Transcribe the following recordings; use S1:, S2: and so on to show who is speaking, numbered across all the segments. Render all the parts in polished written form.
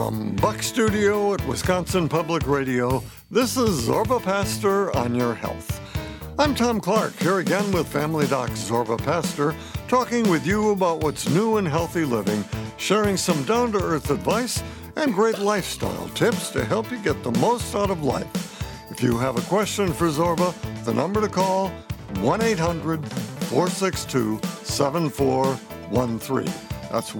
S1: From Buck Studio at Wisconsin Public Radio, this is Zorba Pastor on Your Health. I'm Tom Clark, here again with Family Doc Zorba Pastor, talking with you about what's new in healthy living, sharing some down-to-earth advice and great lifestyle tips to help you get the most out of life. If you have a question for Zorba, the number to call, 1-800-462-7413. That's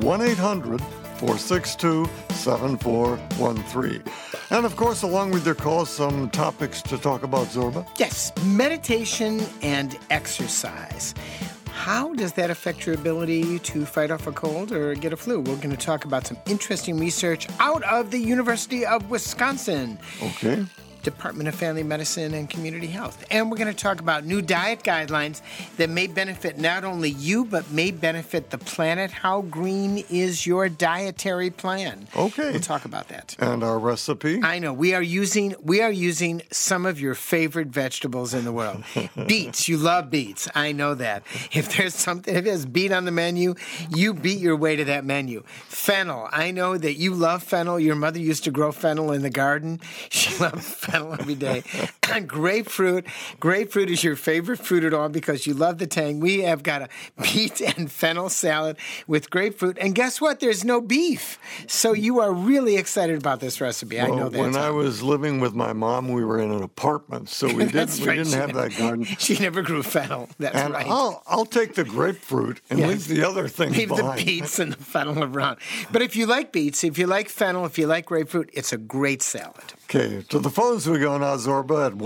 S1: 1-800-462-7413. And of course, along with your calls, some topics to talk about, Zorba.
S2: Yes, meditation and exercise. How does that affect your ability to fight off a cold or get a flu? We're going to talk about some interesting research out of the University of Wisconsin.
S1: Okay.
S2: Department of Family Medicine and Community Health. And we're going to talk about new diet guidelines that may benefit not only you, but may benefit the planet. How green is your dietary plan?
S1: Okay.
S2: We'll talk about that.
S1: And our recipe?
S2: I know. We are using some of your favorite vegetables in the world. Beets. You love beets. I know that. If there's beet on the menu, you beat your way to that menu. Fennel. I know that you love fennel. Your mother used to grow fennel in the garden. She loved fennel every day. And grapefruit. Grapefruit is your favorite fruit at all because you love the tang. We have got a beet and fennel salad with grapefruit. And guess what? There's no beef. So you are really excited about this recipe. I know that.
S1: When I was living with my mom, we were in an apartment, so we didn't have that garden.
S2: She never grew fennel. That's
S1: and
S2: right.
S1: I'll take the grapefruit and leave the other things behind.
S2: Leave the beets and the fennel around. But if you like beets, if you like fennel, if you like grapefruit, it's a great salad.
S1: Okay, to the phones we go now, Zorba, at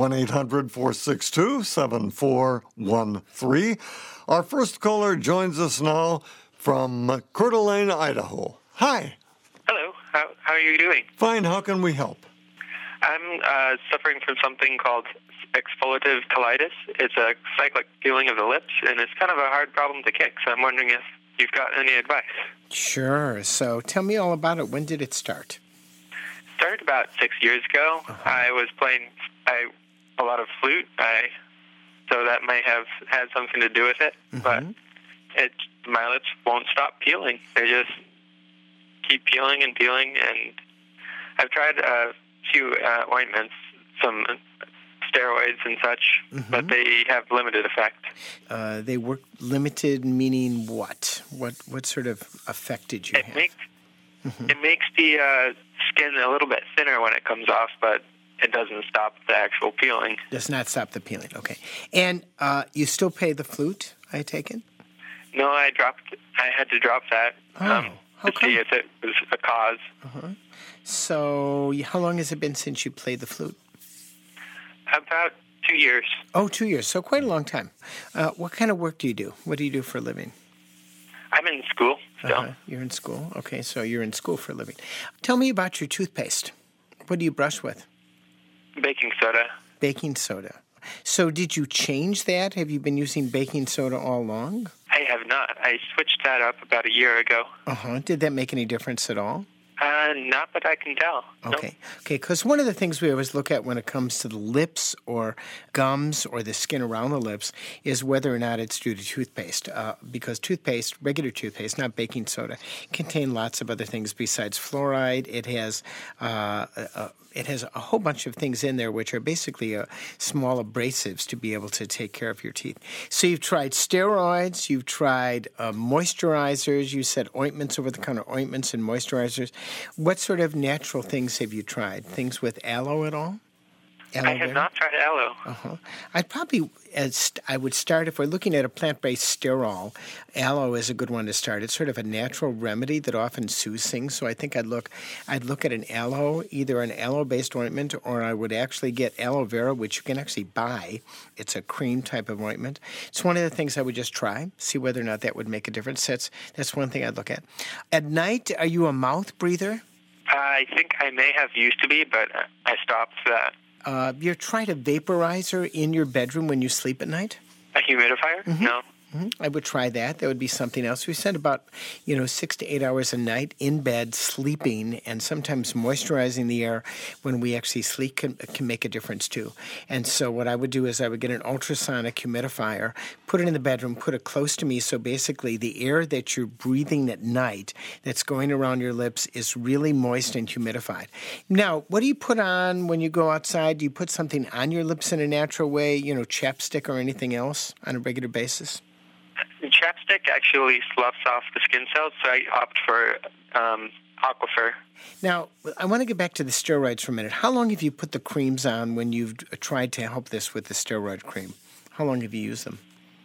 S1: 1-800-462-7413. Our first caller joins us now from Coeur d'Alene, Idaho. Hi.
S3: Hello. How are you doing?
S1: Fine. How can we help?
S3: I'm suffering from something called exfoliative colitis. It's a cyclic peeling of the lips, and it's kind of a hard problem to kick, so I'm wondering if you've got any advice.
S2: Sure. So tell me all about it. When did it start?
S3: Started about 6 years ago. I was playing a lot of flute, so that may have had something to do with it. But my lips won't stop peeling. They just keep peeling and peeling. And I've tried a few ointments, some steroids and such, but they have limited effect.
S2: They work limited, meaning what? What sort of effect did you have?
S3: It makes the skin a little bit thinner when it comes off, but it doesn't stop the actual peeling.
S2: Does not stop the peeling, okay. And you still pay the flute, I take it?
S3: No, I had to drop that
S2: How
S3: to
S2: come?
S3: see if it was a cause.
S2: So how long has it been since you played the flute?
S3: About 2 years.
S2: Oh, 2 years, so quite a long time. What kind of work do you do? What do you do for a living?
S3: I'm in school still.
S2: You're in school? Okay, so you're in school for a living. Tell me about your toothpaste. What do you brush with?
S3: Baking soda.
S2: Baking soda. So did you change that? Have you been using baking soda all along?
S3: I have not. I switched that up about a year ago.
S2: Did that make any difference at all?
S3: Not that I can tell.
S2: Okay, because one of the things we always look at when it comes to the lips or gums or the skin around the lips is whether or not it's due to toothpaste. Because toothpaste, regular toothpaste, not baking soda, contain lots of other things besides fluoride. It has a whole bunch of things in there which are basically small abrasives to be able to take care of your teeth. So you've tried steroids, you've tried moisturizers, you said ointments, over-the-counter ointments and moisturizers. What sort of natural things have you tried? Things with aloe at all?
S3: I have not tried aloe.
S2: I would start, if we're looking at a plant-based sterol, aloe is a good one to start. It's sort of a natural remedy that often soothes things. So I think I'd look at an aloe, either an aloe-based ointment, or I would actually get aloe vera, which you can actually buy. It's a cream type of ointment. It's one of the things I would just try, see whether or not that would make a difference. That's one thing I'd look at. At night, are you a mouth breather?
S3: I think I may have used to be, but I stopped that.
S2: You tried a vaporizer in your bedroom when you sleep at night?
S3: A humidifier? No.
S2: I would try that. That would be something else. We said about, 6 to 8 hours a night in bed, sleeping, and sometimes moisturizing the air when we actually sleep can make a difference too. And so what I would do is I would get an ultrasonic humidifier, put it in the bedroom, put it close to me. So basically the air that you're breathing at night that's going around your lips is really moist and humidified. Now, what do you put on when you go outside? Do you put something on your lips in a natural way, chapstick or anything else on a regular basis?
S3: Chapstick actually sloughs off the skin cells, so I opt for Aquifer.
S2: Now, I want to get back to the steroids for a minute. How long have you put the creams on when you've tried to help this with the steroid cream? How long have you used them?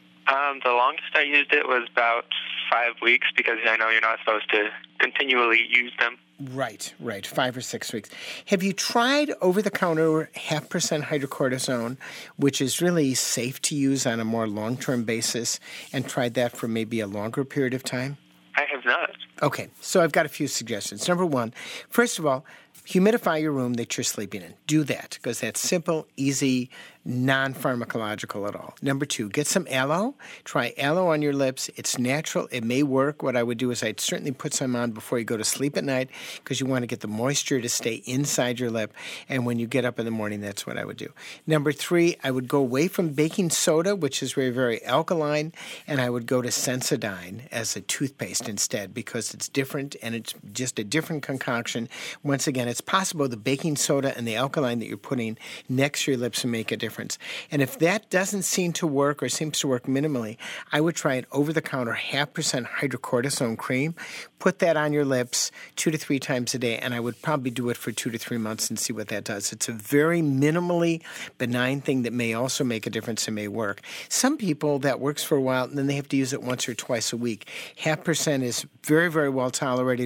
S3: The longest I used it was about 5 weeks, because I know you're not supposed to continually use them.
S2: Right, 5 or 6 weeks. Have you tried over-the-counter 0.5% hydrocortisone, which is really safe to use on a more long-term basis, and tried that for maybe a longer period of time?
S3: I have not.
S2: Okay, so I've got a few suggestions. Number one, first of all, humidify your room that you're sleeping in. Do that, because that's simple, easy, non-pharmacological at all. Number two, get some aloe. Try aloe on your lips. It's natural. It may work. What I would do is I'd certainly put some on before you go to sleep at night, because you want to get the moisture to stay inside your lip. And when you get up in the morning, that's what I would do. Number three, I would go away from baking soda, which is very, very alkaline, and I would go to Sensodyne as a toothpaste instead, because it's different and it's just a different concoction. Once again, it's possible the baking soda and the alkaline that you're putting next to your lips will make a difference. And if that doesn't seem to work or seems to work minimally, I would try an over-the-counter 0.5% hydrocortisone cream. Put that on your lips 2 to 3 times a day, and I would probably do it for 2 to 3 months and see what that does. It's a very minimally benign thing that may also make a difference and may work. Some people, that works for a while, and then they have to use it once or twice a week. 0.5% is very, very well tolerated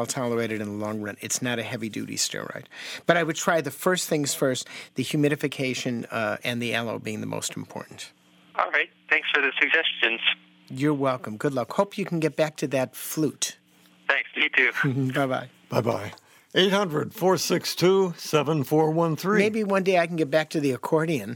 S2: in the long run. It's not a heavy-duty steroid. But I would try the first things first, the humidification and the aloe being the most important.
S3: All right. Thanks for the suggestions.
S2: You're welcome. Good luck. Hope you can get back to that flute.
S3: Thanks. You too.
S2: Bye-bye.
S1: Bye-bye. 800-462-7413.
S2: Maybe one day I can get back to the accordion.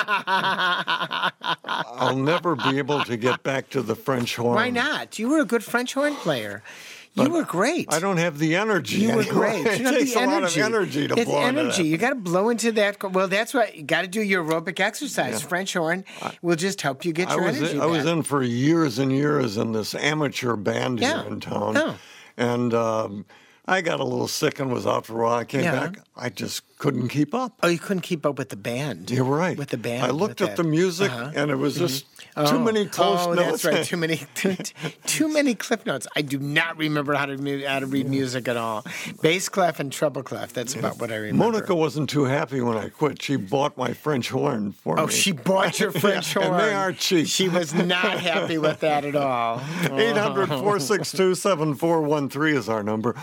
S1: I'll never be able to get back to the French horn.
S2: Why not? You were a good French horn player. You were great.
S1: I don't have the energy.
S2: You were
S1: anymore.
S2: great.
S1: It takes a lot of energy to blow into that.
S2: You got to blow into that. Well, that's what you got to do. Your aerobic exercise. Yeah. French horn will just help you get your energy back.
S1: I was in for years and years in this amateur band here in town, and I got a little sick and was out for a while. I came back. I just couldn't keep up.
S2: Oh, you couldn't keep up with the band.
S1: You're right.
S2: With the band.
S1: I looked at the music, and it was just too many close notes.
S2: That's right. Too many clip notes. I do not remember how to read music at all. Bass clef and treble clef. That's about what I remember.
S1: Monica wasn't too happy when I quit. She bought my French horn for me.
S2: Oh, she bought your French horn.
S1: And they are cheap.
S2: She was not happy with that at all.
S1: 800-462-7413 is our number.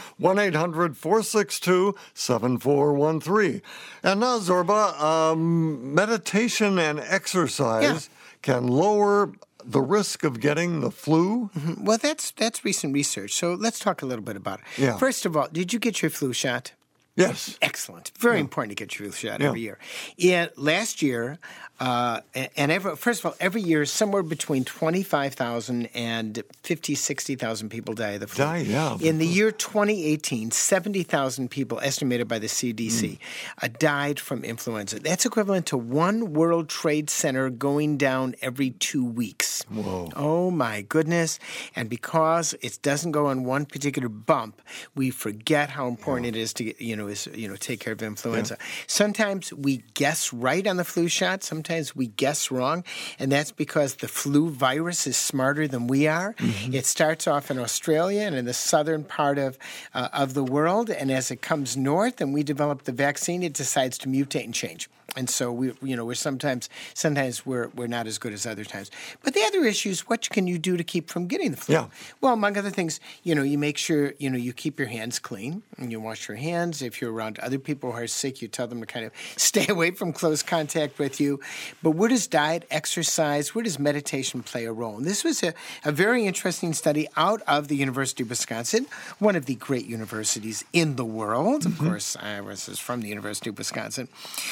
S1: 1-800-462-7413. And now, Zorba, meditation and exercise can lower the risk of getting the flu?
S2: Mm-hmm. Well, that's recent research. So let's talk a little bit about it.
S1: Yeah.
S2: First of all, did you get your flu shot?
S1: Yes.
S2: Excellent. Very important to get your flu shot every year. Last year, first of all, every year, somewhere between 25,000 and 60,000 people die of the flu. In the year 2018, 70,000 people, estimated by the CDC, died from influenza. That's equivalent to one World Trade Center going down every 2 weeks.
S1: Whoa.
S2: Oh, my goodness. And because it doesn't go on one particular bump, we forget how important it is to get, take care of influenza. Yeah. Sometimes we guess right on the flu shot. Sometimes we guess wrong, and that's because the flu virus is smarter than we are. Mm-hmm. It starts off in Australia and in the southern part of the world, and as it comes north and we develop the vaccine, it decides to mutate and change. And so we're sometimes we're not as good as other times. But the other issue is, what can you do to keep from getting the flu?
S1: Yeah.
S2: Well, among other things, you make sure you keep your hands clean and you wash your hands. If you're around other people who are sick, you tell them to kind of stay away from close contact with you. But where does diet, exercise, where does meditation play a role? And this was a very interesting study out of the University of Wisconsin, one of the great universities in the world. Mm-hmm. Of course, I was from the University of Wisconsin. But they looked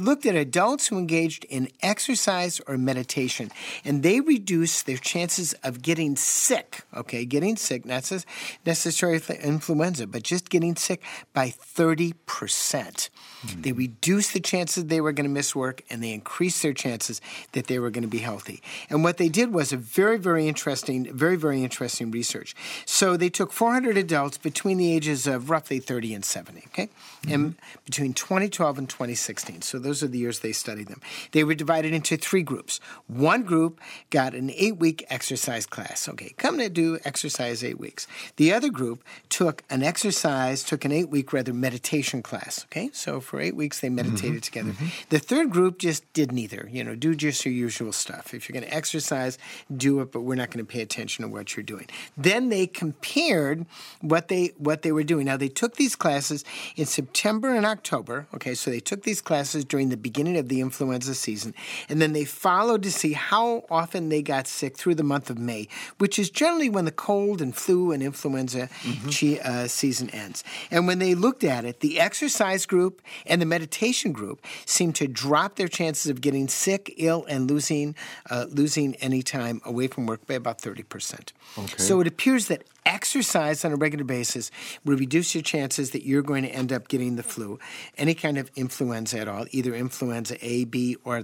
S2: looked at adults who engaged in exercise or meditation, and they reduced their chances of getting sick, okay, getting sick, not necessarily influenza, but just getting sick by 30%. They reduced the chances they were going to miss work, and they increased their chances that they were going to be healthy. And what they did was a very, very interesting research. So they took 400 adults between the ages of roughly 30 and 70, okay? And between 2012 and 2016. So those are the years they studied them. They were divided into 3 groups. One group got an 8-week exercise class. Okay, come to do exercise 8 weeks. The other group took an 8-week meditation class. Okay, so for 8 weeks they meditated together. The third group just did neither. Do just your usual stuff. If you're going to exercise, do it, but we're not going to pay attention to what you're doing. Then they compared what they were doing. Now, they took these classes in September and October. Okay, so they took these classes during the beginning of the influenza season, and then they followed to see how often they got sick through the month of May, which is generally when the cold and flu and influenza season ends. And when they looked at it, the exercise group and the meditation group seemed to drop their chances of getting sick, ill, and losing any time away from work by about 30%.
S1: Okay.
S2: So it appears that exercise on a regular basis will reduce your chances that you're going to end up getting the flu, any kind of influenza at all, either influenza A, B, or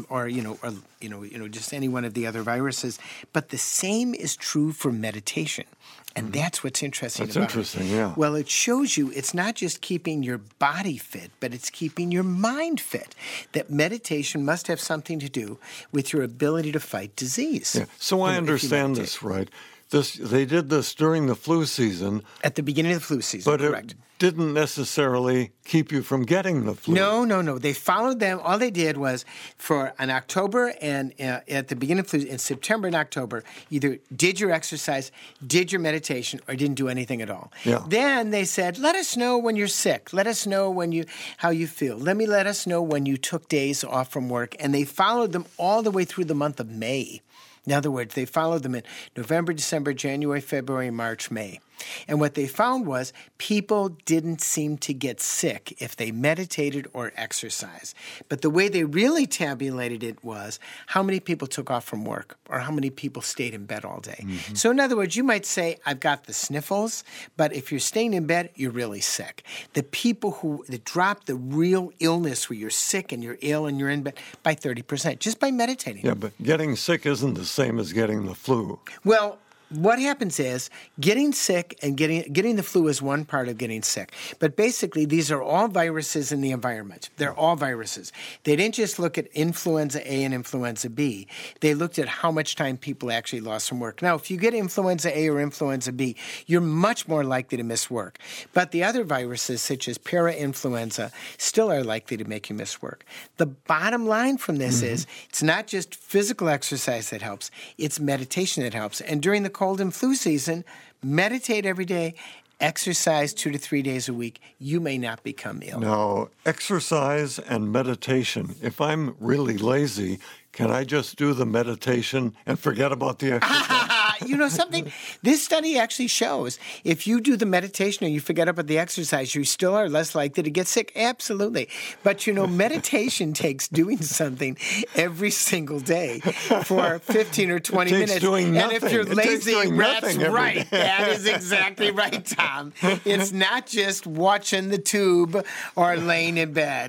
S2: just any one of the other viruses. But the same is true for meditation. And that's what's interesting about it.
S1: That's interesting, yeah.
S2: Well, it shows you it's not just keeping your body fit, but it's keeping your mind fit. That meditation must have something to do with your ability to fight disease.
S1: Yeah. So I understand this, right? They did this during the flu season.
S2: At the beginning of the flu season,
S1: but
S2: correct.
S1: It didn't necessarily keep you from getting the flu.
S2: No. They followed them. All they did was for an October and at the beginning of flu, in September and October, either did your exercise, did your meditation, or didn't do anything at all.
S1: Yeah.
S2: Then they said, let us know when you're sick. Let us know how you feel. Let us know when you took days off from work. And they followed them all the way through the month of May. In other words, they followed them in November, December, January, February, March, May. And what they found was people didn't seem to get sick if they meditated or exercised. But the way they really tabulated it was how many people took off from work or how many people stayed in bed all day. So in other words, you might say, I've got the sniffles, but if you're staying in bed, you're really sick. The people that drop the real illness where you're sick and you're ill and you're in bed by 30%, just by meditating.
S1: Yeah, but getting sick isn't the same as getting the flu.
S2: Well, what happens is getting sick and getting the flu is one part of getting sick. But basically, these are all viruses in the environment. They're all viruses. They didn't just look at influenza A and influenza B. They looked at how much time people actually lost from work. Now, if you get influenza A or influenza B, you're much more likely to miss work. But the other viruses, such as parainfluenza, still are likely to make you miss work. The bottom line from this is it's not just physical exercise that helps. It's meditation that helps. And during the cold and flu season, meditate every day, exercise 2 to 3 days a week. You may not become ill.
S1: Now, exercise and meditation. If I'm really lazy, can I just do the meditation and forget about the exercise?
S2: You know something? This study actually shows if you do the meditation and you forget about the exercise, you still are less likely to get sick. Absolutely. But, meditation takes doing something every single day for 15 or 20 minutes.
S1: Doing nothing.
S2: And if you're lazy, that's right.
S1: Day.
S2: That is exactly right, Tom. It's not just watching the tube or laying in bed.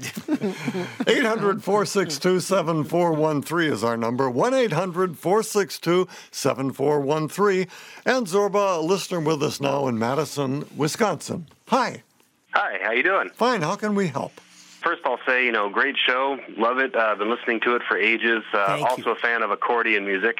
S1: 800-462-7413 is our number. 1-800-462-7413. And Zorba, a listener with us now in Madison, Wisconsin. Hi.
S4: Hi, how you doing?
S1: Fine. How can we help?
S4: First, I'll say, great show. Love it. I've been listening to it for ages. Also a fan of accordion music.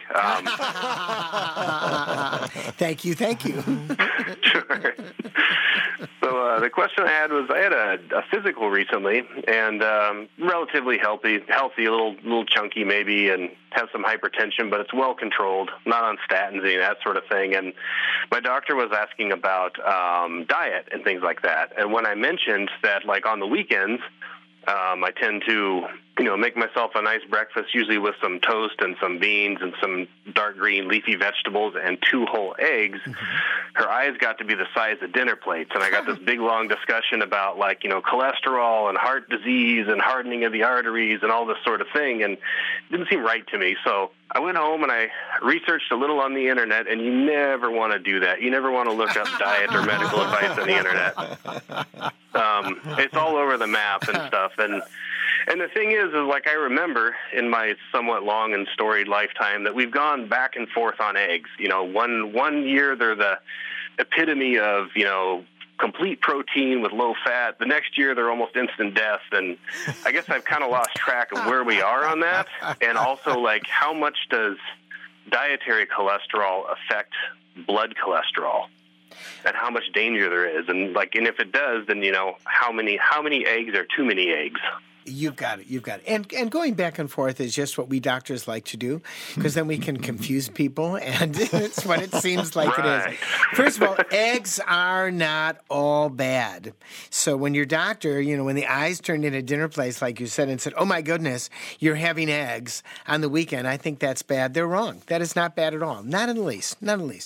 S2: Thank you.
S4: Sure. So the question I had was, I had a physical recently, and relatively healthy, a little chunky maybe, and have some hypertension, but it's well controlled, not on statins, any of that sort of thing. And my doctor was asking about diet and things like that. And when I mentioned that, like on the weekends, I tend to make myself a nice breakfast, usually with some toast and some beans and some dark green leafy vegetables and 2 whole eggs, her eyes got to be the size of dinner plates. And I got this big, long discussion about, cholesterol and heart disease and hardening of the arteries and all this sort of thing. And it didn't seem right to me. So I went home and I researched a little on the Internet, and you never want to do that. You never want to look up diet or medical advice on the Internet. It's all over the map and stuff. And the thing is I remember in my somewhat long and storied lifetime that we've gone back and forth on eggs. One year they're the epitome of, complete protein with low fat. The next year they're almost instant death. And I guess I've kind of lost track of where we are on that. And also, how much does dietary cholesterol affect blood cholesterol? And how much danger there is. And if it does, then, how many eggs are too many eggs?
S2: You've got it. And going back and forth is just what we doctors like to do, because then we can confuse people, and it's what it seems like it is. First of all, eggs are not all bad. So when your doctor, when the eyes turned into dinner plates, like you said, and said, oh my goodness, you're having eggs on the weekend, I think that's bad. They're wrong. That is not bad at all. Not in the least.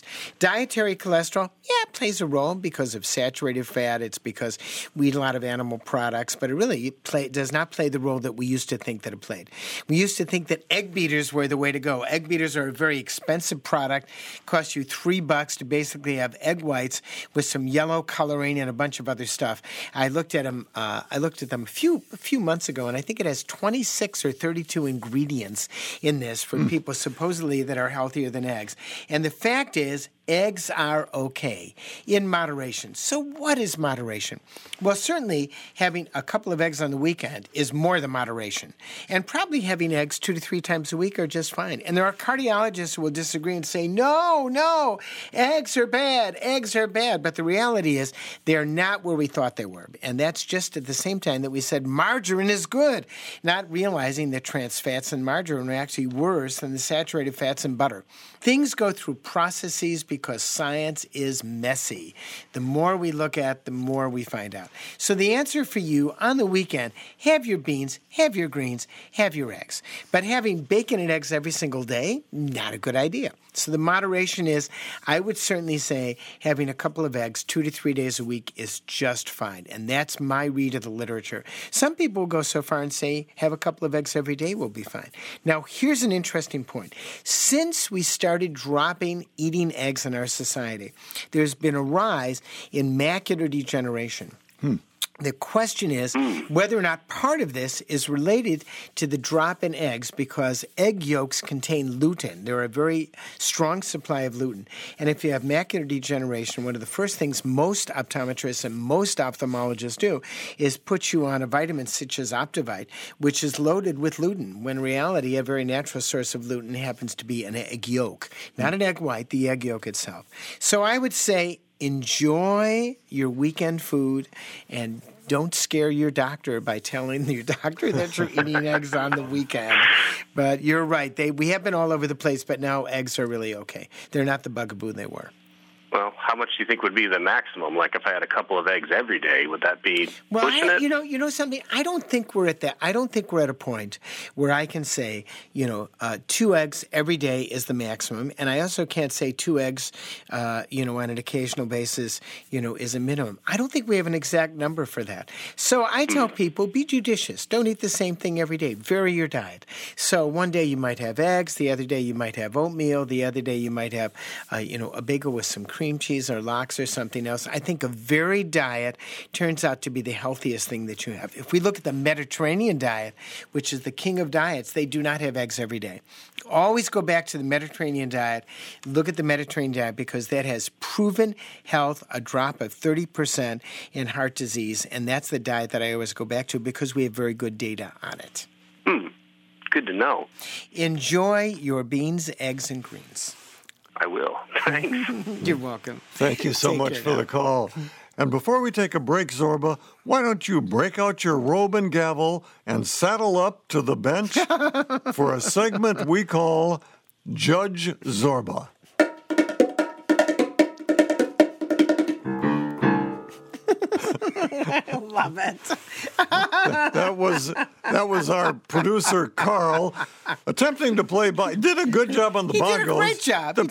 S2: Dietary cholesterol, it plays a role because of saturated fat. It's because we eat a lot of animal products, but it really does not play the role that we used to think that it played. We used to think that egg beaters were the way to go. Egg beaters are a very expensive product. Cost you $3 to basically have egg whites with some yellow coloring and a bunch of other stuff. I looked at them. A few months ago, and I think it has 26 or 32 ingredients in this for people supposedly that are healthier than eggs. And the fact is, eggs are okay in moderation. So what is moderation? Well, certainly having a couple of eggs on the weekend is more than moderation. And probably having eggs 2 to 3 times a week are just fine. And there are cardiologists who will disagree and say, no, eggs are bad. But the reality is they are not where we thought they were. And that's just at the same time that we said margarine is good, not realizing that trans fats in margarine are actually worse than the saturated fats in butter. Things go through processes because science is messy. The more we look at, the more we find out. So the answer for you on the weekend, have your beans, have your greens, have your eggs. But having bacon and eggs every single day, not a good idea. So the moderation is, I would certainly say having a couple of eggs 2 to 3 days a week is just fine. And that's my read of the literature. Some people will go so far and say have a couple of eggs every day will be fine. Now, here's an interesting point. Since we started dropping eating eggs in our society, there's been a rise in macular degeneration. The question is whether or not part of this is related to the drop in eggs, because egg yolks contain lutein. They're a very strong supply of lutein. And if you have macular degeneration, one of the first things most optometrists and most ophthalmologists do is put you on a vitamin such as Optivite, which is loaded with lutein, when in reality a very natural source of lutein happens to be an egg yolk. Not an egg white, the egg yolk itself. So I would say enjoy your weekend food and don't scare your doctor by telling your doctor that you're eating eggs on the weekend. But you're right. We have been all over the place, but now eggs are really okay. They're not the bugaboo they were.
S4: Well, how much do you think would be the maximum? Like if I had a couple of eggs every day, would that be pushing it?
S2: You know something? I don't think we're at that. I don't think we're at a point where I can say, 2 eggs every day is the maximum, and I also can't say 2 eggs, on an occasional basis, is a minimum. I don't think we have an exact number for that. So I tell people, be judicious. Don't eat the same thing every day. Vary your diet. So one day you might have eggs, the other day you might have oatmeal, the other day you might have, a bagel with some cream cheese or lox or something else. I think a varied diet turns out to be the healthiest thing that you have. If we look at the Mediterranean diet, which is the king of diets, they do not have eggs every day. Always go back to the Mediterranean diet. Look at the Mediterranean diet because that has proven health, a drop of 30% in heart disease, and that's the diet that I always go back to because we have very good data on it.
S4: Good to know.
S2: Enjoy your beans, eggs, and greens.
S4: I will. Thanks.
S2: You're welcome.
S1: Thank you so much for the call. And before we take a break, Zorba, why don't you break out your robe and gavel and saddle up to the bench for a segment we call Judge Zorba.
S2: love it.
S1: That was our producer Carl attempting to play. Did a good job on the
S2: He
S1: bongos.
S2: did a great job.
S1: The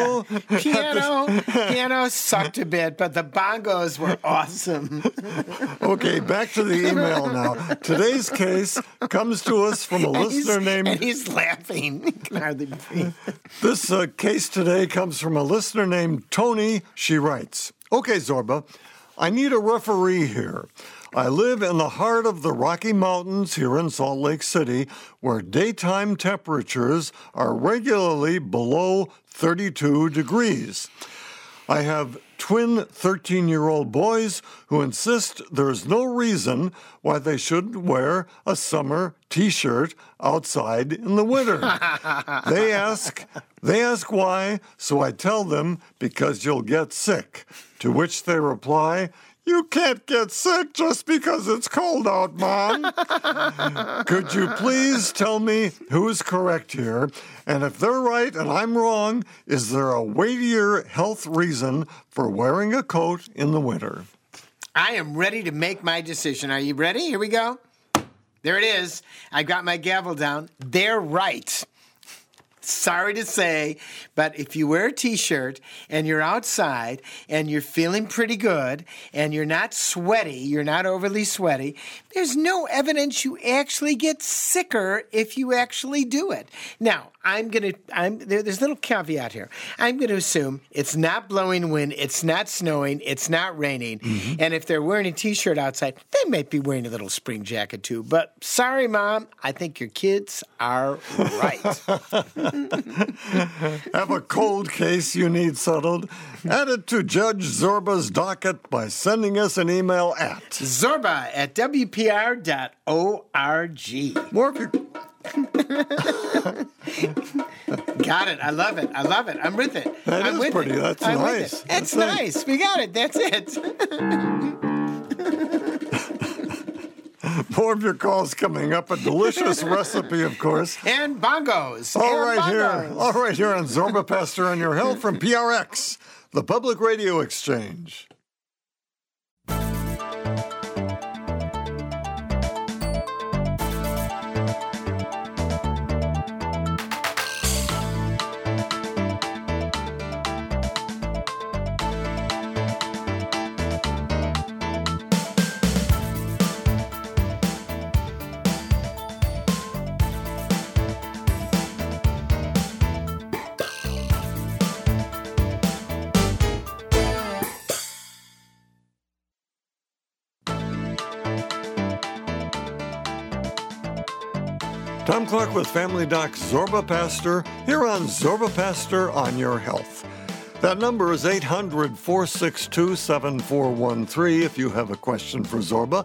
S2: piano sucked a bit, but the bongos were awesome.
S1: Okay, back to the email now. Today's case comes to us from a listener named.
S2: And he's laughing. He can hardly breathe.
S1: This case today comes from a listener named Tony. She writes, "Okay, Zorba, I need a referee here. I live in the heart of the Rocky Mountains here in Salt Lake City, where daytime temperatures are regularly below 32 degrees. I have twin 13-year-old boys who insist there's no reason why they shouldn't wear a summer T-shirt outside in the winter. They ask why, so I tell them because you'll get sick, to which they reply, 'You can't get sick just because it's cold out, Mom.' Could you please tell me who's correct here? And if they're right and I'm wrong, is there a weightier health reason for wearing a coat in the winter?"
S2: I am ready to make my decision. Are you ready? Here we go. There it is. I got my gavel down. They're right. Sorry to say, but if you wear a T-shirt and you're outside and you're feeling pretty good and you're not sweaty, you're not overly sweaty, there's no evidence you actually get sicker if you actually do it. Now, there's a little caveat here. I'm going to assume it's not blowing wind, it's not snowing, it's not raining, and if they're wearing a T-shirt outside, they might be wearing a little spring jacket too. But sorry, Mom, I think your kids are right.
S1: Have a cold case you need settled? Add it to Judge Zorba's docket by sending us an email at
S2: zorba@wpr.org.
S1: More if you...
S2: Got it. I love it. I'm with it.
S1: That is pretty. That's nice.
S2: That's nice. We got it. That's it.
S1: More of your calls coming up. A delicious recipe, of course.
S2: And bongos.
S1: All right here on Zorba Pastor on Your Health from PRX, the Public Radio Exchange. Tom Clark with Family Doc Zorba Pastor here on Zorba Pastor on Your Health. That number is 800-462-7413 if you have a question for Zorba,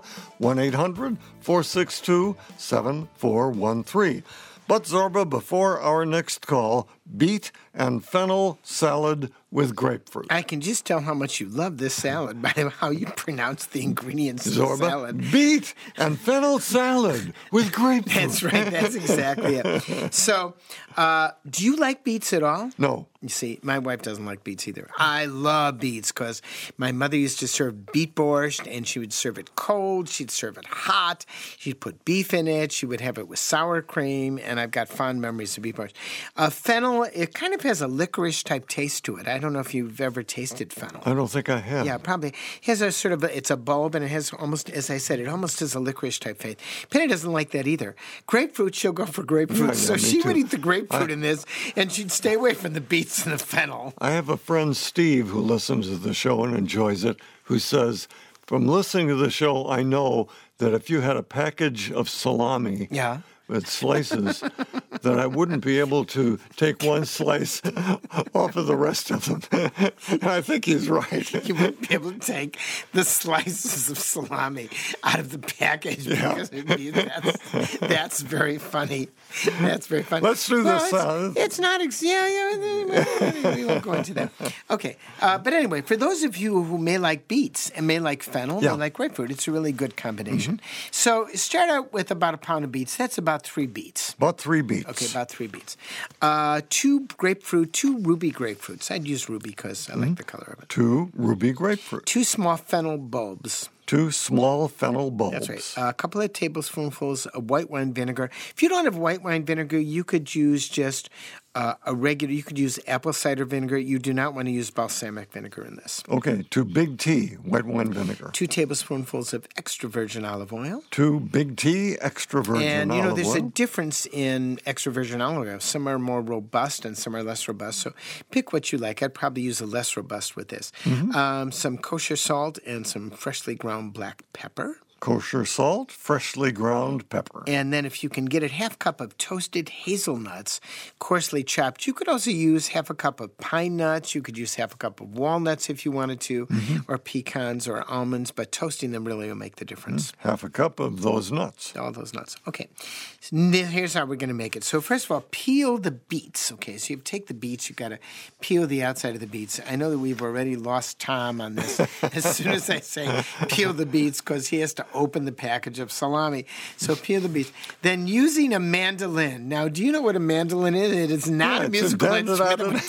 S1: 1-800-462-7413. But Zorba, before our next call, beet and fennel salad with grapefruit.
S2: I can just tell how much you love this salad by how you pronounce the ingredients of the salad.
S1: Beet and fennel salad with grapefruit.
S2: That's right. That's exactly it. So, do you like beets at all?
S1: No.
S2: You see, my wife doesn't like beets either. I love beets because my mother used to serve beet borscht, and she would serve it cold. She'd serve it hot. She'd put beef in it. She would have it with sour cream, and I've got fond memories of beet borscht. Fennel, it kind of has a licorice-type taste to it. I don't know if you've ever tasted fennel.
S1: I don't think I have.
S2: Yeah, probably. It has a sort of, it's a bulb, and it has almost, as I said, it almost has a licorice-type taste. Penny doesn't like that either. Grapefruit, she'll go for grapefruit.
S1: Yeah,
S2: so she
S1: too.
S2: would eat the grapefruit in this, and she'd stay away from the beets and the fennel.
S1: I have a friend, Steve, who listens to the show and enjoys it, who says, from listening to the show, I know that if you had a package of salami with slices, that I wouldn't be able to take one slice off of the rest of them. And I think he's right.
S2: You wouldn't be able to take the slices of salami out of the package because that's very funny. That's very funny.
S1: Let's do this.
S2: It's not, we won't go into that. Okay. But anyway, for those of you who may like beets and may like fennel, may like grapefruit, it's a really good combination. So start out with about a pound of beets. That's about about 3 beets.
S1: About 3 beets.
S2: Okay, about 3 beets. 2 grapefruit, 2 ruby grapefruits. I'd use ruby because I like the color of it.
S1: 2 ruby grapefruit.
S2: 2 small fennel bulbs.
S1: 2 small fennel bulbs.
S2: That's right. A couple of tablespoonfuls of white wine vinegar. If you don't have white wine vinegar, you could use just you could use apple cider vinegar. You do not want to use balsamic vinegar in this.
S1: Okay, 2 big T white wine vinegar.
S2: 2 tablespoonfuls of extra virgin olive oil.
S1: 2 big T extra virgin olive oil.
S2: And, there's a difference in extra virgin olive oil. Some are more robust and some are less robust. So pick what you like. I'd probably use a less robust with this. Some kosher salt and some freshly ground black pepper.
S1: Kosher salt, freshly ground pepper.
S2: And then if you can get a half cup of toasted hazelnuts, coarsely chopped. You could also use half a cup of pine nuts. You could use half a cup of walnuts if you wanted to, or pecans or almonds, but toasting them really will make the difference.
S1: Half a cup of those nuts.
S2: All those nuts. Okay. So here's how we're going to make it. So first of all, peel the beets. Okay, so you take the beets. You've got to peel the outside of the beets. I know that we've already lost Tom on this as soon as I say peel the beets because he has to open the package of salami. So peel the beets. Then using a mandolin. Now, do you know what a mandolin is? It is not a musical instrument.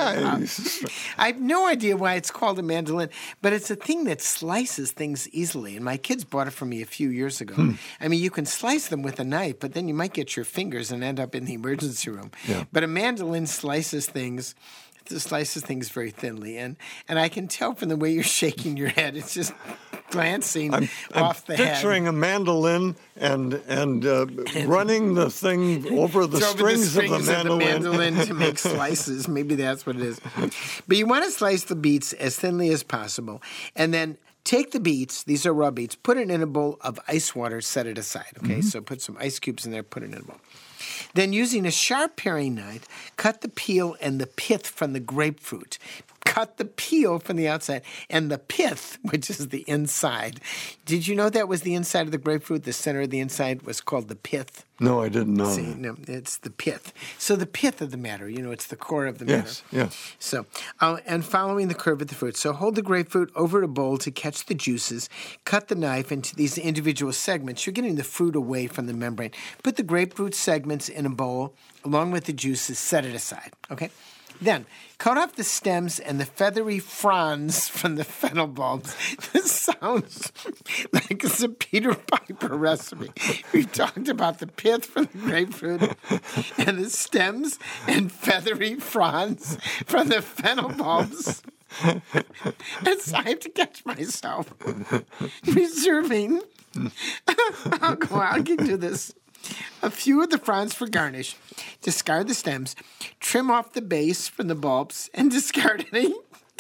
S2: I have no idea why it's called a mandolin, but it's a thing that slices things easily. And my kids bought it for me a few years ago. I mean, you can slice them with a knife, but then you might get your fingers and end up in the emergency room. Yeah. But a mandolin slices things very thinly. And I can tell from the way you're shaking your head, it's just glancing off the head.
S1: I'm picturing a mandolin and running the thing over the strings of the mandolin
S2: to make slices. Maybe that's what it is. But you want to slice the beets as thinly as possible. And then take the beets, these are raw beets, put it in a bowl of ice water, set it aside. Okay, so put some ice cubes in there, put it in a bowl. Then using a sharp paring knife, cut the peel and the pith from the grapefruit. Cut the peel from the outside and the pith, which is the inside. Did you know that was the inside of the grapefruit? The center of the inside was called the pith.
S1: No, I didn't know.
S2: See, no, it's the pith. So the pith of the matter, it's the core of the matter.
S1: Yes.
S2: So, and following the curve of the fruit. So hold the grapefruit over a bowl to catch the juices. Cut the knife into these individual segments. You're getting the fruit away from the membrane. Put the grapefruit segments in a bowl along with the juices. Set it aside, okay? Then, cut off the stems and the feathery fronds from the fennel bulbs. This sounds like it's a Peter Piper recipe. We talked about the pith from the grapefruit and the stems and feathery fronds from the fennel bulbs. And so I have to catch myself reserving. I'll get to this. A few of the fronds for garnish. Discard the stems. Trim off the base from the bulbs and discard any.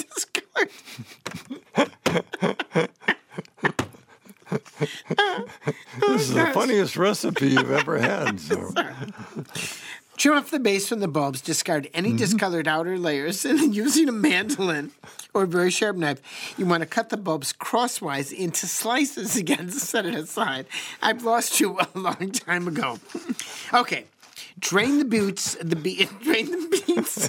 S1: This is the funniest recipe you've ever had. So.
S2: Trim off the base from the bulbs, discard any discolored outer layers, and then using a mandolin or a very sharp knife, you want to cut the bulbs crosswise into slices again to set it aside. I've lost you a long time ago. Okay. Drain the beets. Drain the beets.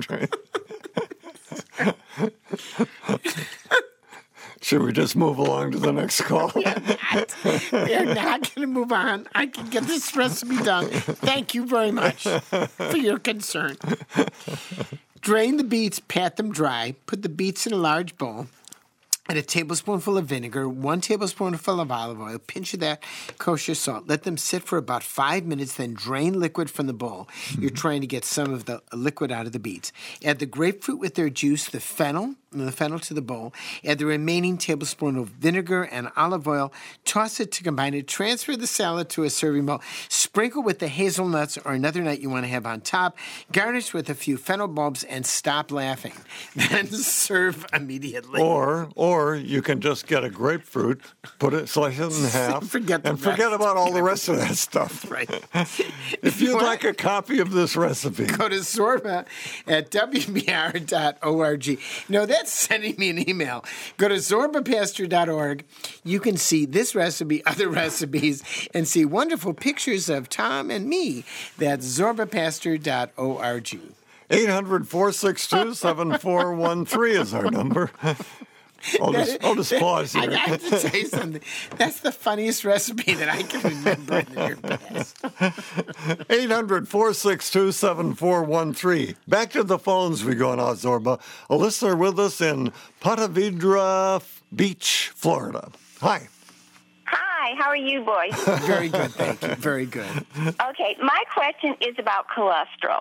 S1: Should we just move along to the next call?
S2: We're not going to move on. I can get this recipe done. Thank you very much for your concern. Drain the beets, pat them dry. Put the beets in a large bowl. Add a tablespoonful of vinegar, 1 tablespoonful of olive oil, pinch of that kosher salt. Let them sit for about 5 minutes, then drain liquid from the bowl. You're trying to get some of the liquid out of the beets. Add the grapefruit with their juice, the fennel to the bowl. Add the remaining tablespoon of vinegar and olive oil. Toss it to combine it. Transfer the salad to a serving bowl. Sprinkle with the hazelnuts or another nut you want to have on top. Garnish with a few fennel bulbs and stop laughing. Then serve immediately.
S1: Or you can just get a grapefruit, slice it in half, forget about all the rest of that stuff.
S2: Right.
S1: If you'd like a copy of this recipe,
S2: go to Zorba at WBR.org. No, that's sending me an email. Go to ZorbaPastor.org. You can see this recipe, other recipes, and see wonderful pictures of Tom and me. That's ZorbaPastor.org.
S1: 800-462-7413 is our number. I'll just pause here.
S2: I have to say something. That's the funniest recipe that I can remember in your past.
S1: 800-462-7413. Back to the phones we go now, Zorba. A listener with us in Ponte Vedra Beach, Florida. Hi.
S5: Hi, how are you, boys?
S2: Very good, thank you. Very good.
S5: Okay, my question is about cholesterol.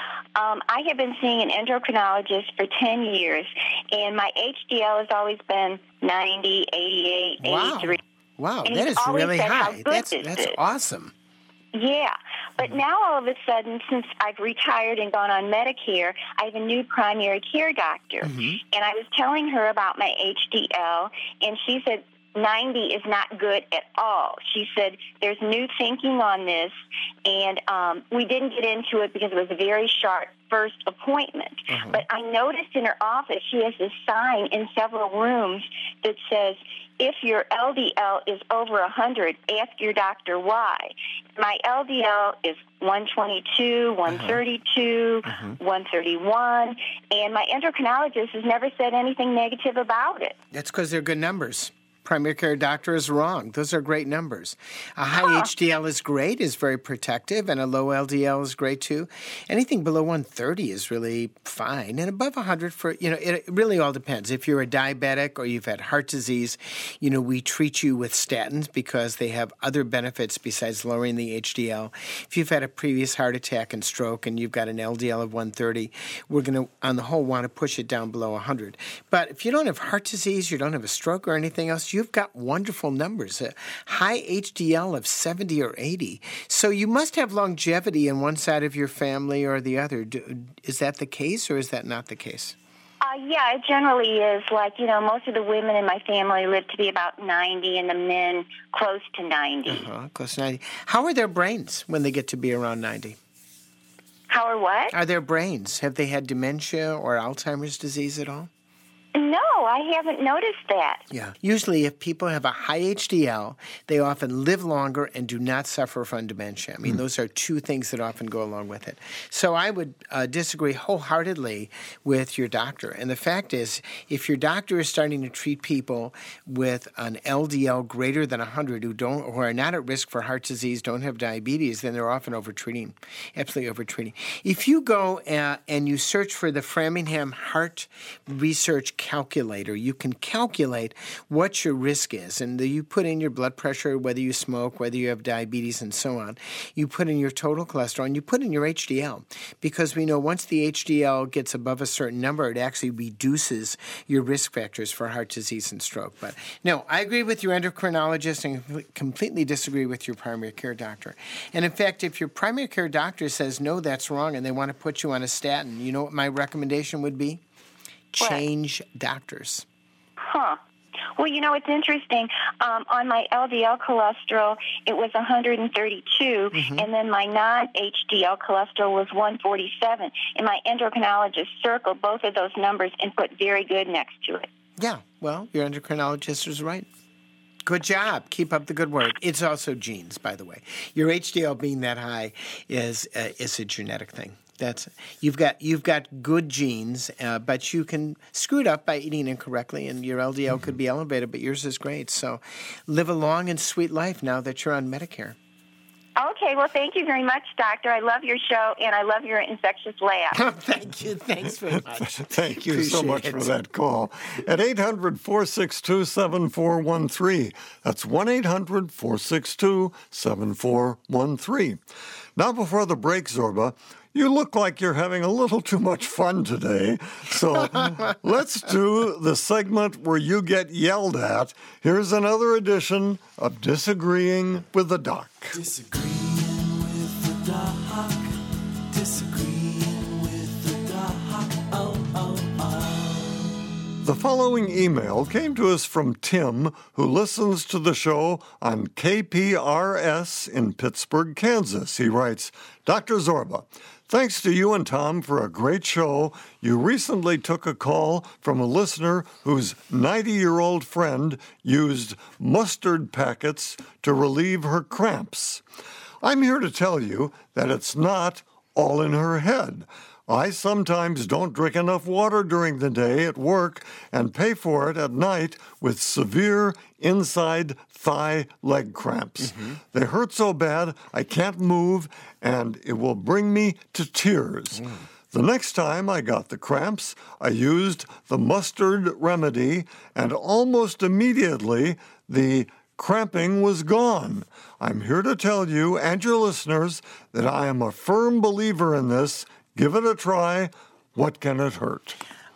S5: I have been seeing an endocrinologist for 10 years, and my HDL has always been 90, 88, 83.
S2: Wow,
S5: And
S2: that
S5: he's
S2: is
S5: always
S2: really
S5: said how
S2: high.
S5: good
S2: That's
S5: this is.
S2: awesome.
S5: Yeah, but now all of a sudden, since I've retired and gone on Medicare, I have a new primary care doctor. And I was telling her about my HDL, and she said 90 is not good at all. She said there's new thinking on this, and we didn't get into it because it was a very short first appointment. But I noticed in her office she has this sign in several rooms that says, if your LDL is over 100, ask your doctor why. My LDL is 122, 132, 131, and my endocrinologist has never said anything negative about it.
S2: That's because they're good numbers. Primary care doctor is wrong. Those are great numbers. A high HDL is great, is very protective, and a low LDL is great too. Anything below 130 is really fine, and above 100 for, it really all depends. If you're a diabetic or you've had heart disease, we treat you with statins because they have other benefits besides lowering the HDL. If you've had a previous heart attack and stroke and you've got an LDL of 130, we're going to, on the whole, want to push it down below 100. But if you don't have heart disease, you don't have a stroke or anything else, you've got wonderful numbers, a high HDL of 70 or 80. So you must have longevity in one side of your family or the other. Is that the case or is that not the case?
S5: Yeah, it generally is. Like, most of the women in my family live to be about 90 and the men close to 90.
S2: Close to 90. How are their brains when they get to be around 90?
S5: How are what?
S2: Are their brains? Have they had dementia or Alzheimer's disease at all?
S5: No, I haven't noticed that.
S2: Yeah. Usually if people have a high HDL, they often live longer and do not suffer from dementia. I mean, those are two things that often go along with it. So I would disagree wholeheartedly with your doctor. And the fact is, if your doctor is starting to treat people with an LDL greater than 100 who are not at risk for heart disease, don't have diabetes, then they're often overtreating, absolutely overtreating. If you go and you search for the Framingham Heart Research Calculator, you can calculate what your risk is. And you put in your blood pressure, whether you smoke, whether you have diabetes, and so on. You put in your total cholesterol, and you put in your HDL. Because we know once the HDL gets above a certain number, it actually reduces your risk factors for heart disease and stroke. But no, I agree with your endocrinologist and completely disagree with your primary care doctor. And in fact, if your primary care doctor says, no, that's wrong, and they want to put you on a statin, you know what my recommendation would be? Change doctors.
S5: Well, it's interesting. On my LDL cholesterol, it was 132, and then my non-HDL cholesterol was 147. And my endocrinologist circled both of those numbers and put very good next to it.
S2: Yeah, well, your endocrinologist was right. Good job. Keep up the good work. It's also genes, by the way. Your HDL being that high is a genetic thing. You've got good genes, but you can screw it up by eating incorrectly, and your LDL could be elevated, but yours is great. So live a long and sweet life now that you're on Medicare.
S5: Okay, well, thank you very much, Doctor. I love your show, and I love your infectious laugh.
S2: Thank you. Thanks very much.
S1: Thank you so much for that call. At 800-462-7413. That's 1-800-462-7413. Now, before the break, Zorba, you look like you're having a little too much fun today. So let's do the segment where you get yelled at. Here's another edition of Disagreeing with the Doc.
S6: Disagreeing with the doc. Disagreeing with the doc.
S1: The following email came to us from Tim, who listens to the show on KPRS in Pittsburgh, Kansas. He writes, Dr. Zorba, thanks to you and Tom for a great show. You recently took a call from a listener whose 90-year-old friend used mustard packets to relieve her cramps. I'm here to tell you that it's not all in her head. I sometimes don't drink enough water during the day at work and pay for it at night with severe inside thigh leg cramps. They hurt so bad I can't move, and it will bring me to tears. The next time I got the cramps, I used the mustard remedy, and almost immediately the cramping was gone. I'm here to tell you and your listeners that I am a firm believer in this. Give it a try. What can it hurt?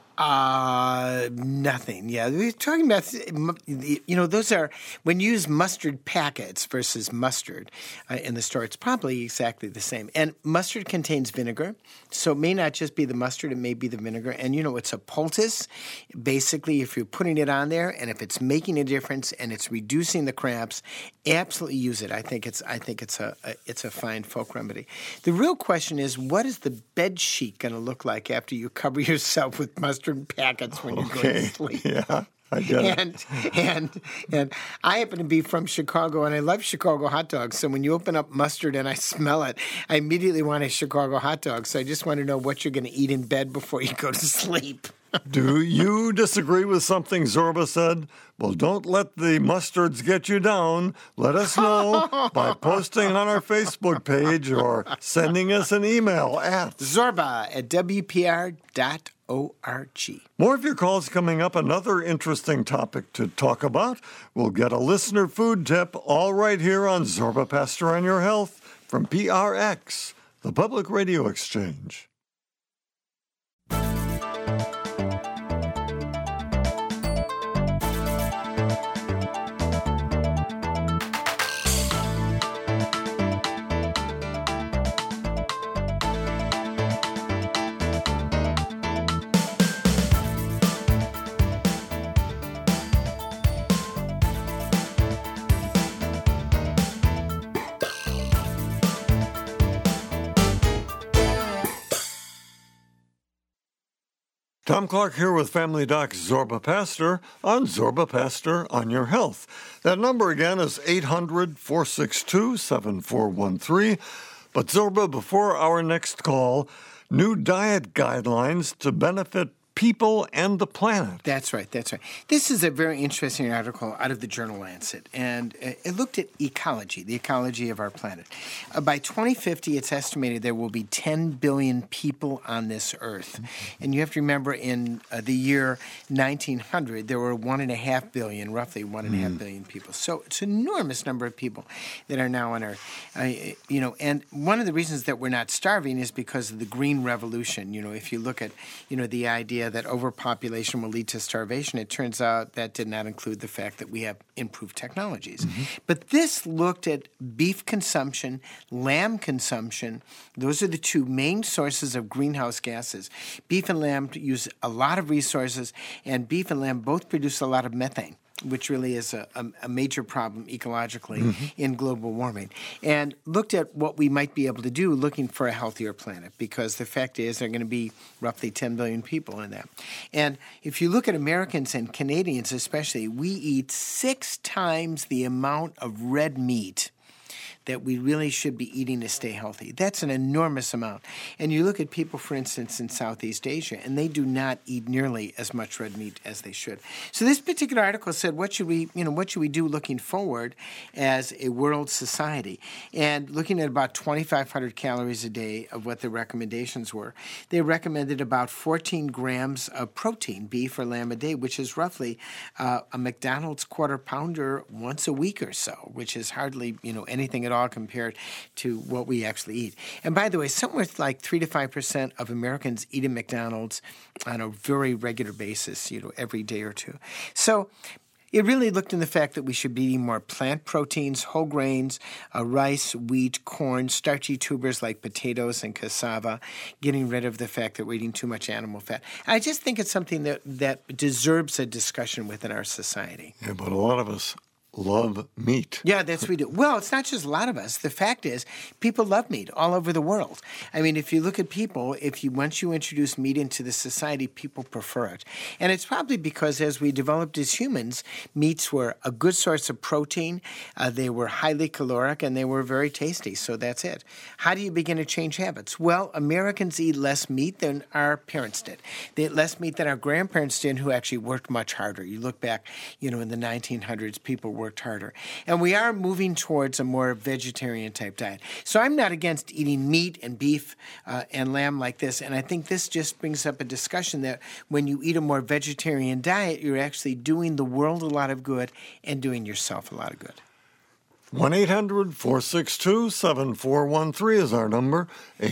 S2: Nothing. Yeah, we're talking about, those are, when you use mustard packets versus mustard in the store, it's probably exactly the same. And mustard contains vinegar, so it may not just be the mustard, it may be the vinegar. And, it's a poultice. Basically, if you're putting it on there and if it's making a difference and it's reducing the cramps, absolutely use it. I think it's a fine folk remedy. The real question is, what is the bed sheet going to look like after you cover yourself with mustard packets when you go to sleep?
S1: Yeah, I get it.
S2: And I happen to be from Chicago, and I love Chicago hot dogs. So when you open up mustard and I smell it, I immediately want a Chicago hot dog. So I just want to know what you're going to eat in bed before you go to sleep.
S1: Do you disagree with something Zorba said? Well, don't let the mustards get you down. Let us know by posting on our Facebook page or sending us an email at
S2: zorba@wpr.org.
S1: More of your calls coming up. Another interesting topic to talk about. We'll get a listener food tip all right here on Zorba Pastor on Your Health from PRX, the Public Radio Exchange. Tom Clark here with Family Doc Zorba Pastor on Zorba Pastor on Your Health. That number again is 800-462-7413. But Zorba, before our next call, new diet guidelines to benefit people and the planet.
S2: That's right. This is a very interesting article out of the journal Lancet, and it looked at ecology, the ecology of our planet. By 2050, it's estimated there will be 10 billion people on this earth. And you have to remember in the year 1900, there were 1.5 billion, roughly 1.5 billion people. So it's an enormous number of people that are now on Earth. And one of the reasons that we're not starving is because of the Green Revolution. If you look at, the idea that overpopulation will lead to starvation, it turns out that did not include the fact that we have improved technologies. But this looked at beef consumption, lamb consumption. Those are the two main sources of greenhouse gases. Beef and lamb use a lot of resources, and beef and lamb both produce a lot of methane, which really is a major problem ecologically in global warming, and looked at what we might be able to do looking for a healthier planet, because the fact is there are going to be roughly 10 billion people in that. And if you look at Americans and Canadians especially, we eat 6 times the amount of red meat that we really should be eating to stay healthy. That's an enormous amount. And you look at people, for instance, in Southeast Asia, and they do not eat nearly as much red meat as they should. So this particular article said, what should we do looking forward as a world society? And looking at about 2,500 calories a day of what the recommendations were, they recommended about 14 grams of protein, beef or lamb a day, which is roughly a McDonald's quarter pounder once a week or so, which is hardly, anything at all compared to what we actually eat. And by the way, somewhere like 3 to 5% of Americans eat at McDonald's on a very regular basis, every day or two. So it really looked in the fact that we should be eating more plant proteins, whole grains, rice, wheat, corn, starchy tubers like potatoes and cassava, getting rid of the fact that we're eating too much animal fat. I just think it's something that deserves a discussion within our society.
S1: Yeah, but a lot of us love meat.
S2: Yeah, that's what we do. Well, it's not just a lot of us. The fact is, people love meat all over the world. I mean, if you look at people, once you introduce meat into the society, people prefer it. And it's probably because as we developed as humans, meats were a good source of protein, they were highly caloric, and they were very tasty. So that's it. How do you begin to change habits? Well, Americans eat less meat than our parents did. They ate less meat than our grandparents did, who actually worked much harder. You look back, in the 1900s, people worked harder. And we are moving towards a more vegetarian type diet. So I'm not against eating meat and beef and lamb like this. And I think this just brings up a discussion that when you eat a more vegetarian diet, you're actually doing the world a lot of good and doing yourself a lot of good.
S1: 1-800-462-7413 is our number.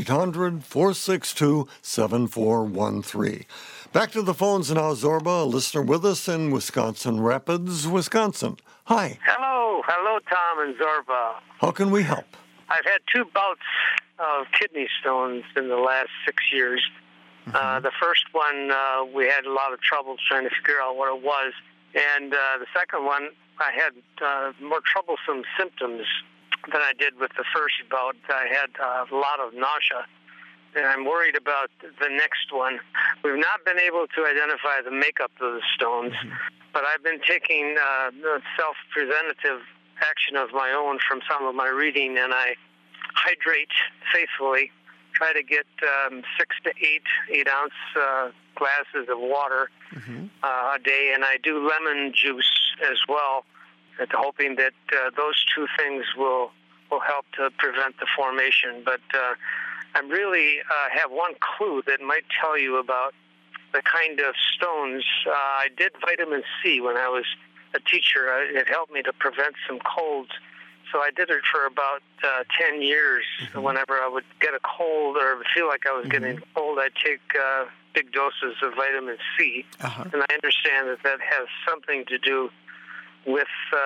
S1: 800-462-7413. Back to the phones now, Zorba, a listener with us in Wisconsin Rapids, Wisconsin. Hi.
S7: Hello, Tom and Zorba.
S1: How can we help?
S7: I've had 2 bouts of kidney stones in the last 6 years. The first one, we had a lot of trouble trying to figure out what it was. And the second one, I had more troublesome symptoms than I did with the first bout. I had a lot of nausea, and I'm worried about the next one. We've not been able to identify the makeup of the stones, but I've been taking self-preventative action of my own from some of my reading, and I hydrate faithfully, try to get 6 to 8-ounce glasses of water a day, and I do lemon juice as well, hoping that those 2 things will help to prevent the formation. But I really have one clue that might tell you about the kind of stones. I did vitamin C when I was a teacher. It helped me to prevent some colds. So I did it for about 10 years. Whenever I would get a cold or feel like I was getting a cold, I'd take big doses of vitamin C. And I understand that has something to do with